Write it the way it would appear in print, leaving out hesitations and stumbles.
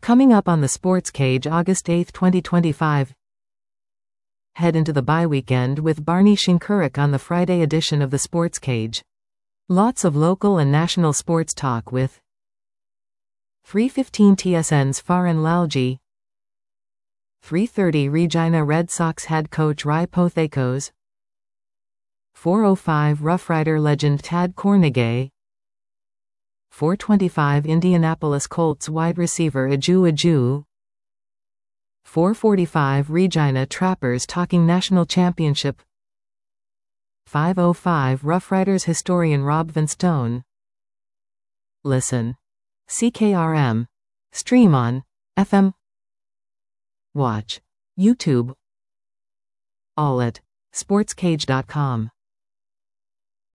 Coming up on the Sports Cage August 8, 2025. Head into the bye weekend with Barney Shinkarik on the Friday edition of the Sports Cage. Lots of local and national sports talk with 3:15 TSN's Farhan Lalji, 3:30 Regina Red Sox head coach Rai Pothakos, 4:05 Rough Rider legend Tad Cornegay, 4:25 Indianapolis Colts wide receiver Aju Aju, 4:45 Regina Trappers talking national championship, 5:05 Rough Riders historian Rob Vanstone. Listen. CKRM. Stream on FM. Watch YouTube. All at sportscage.com.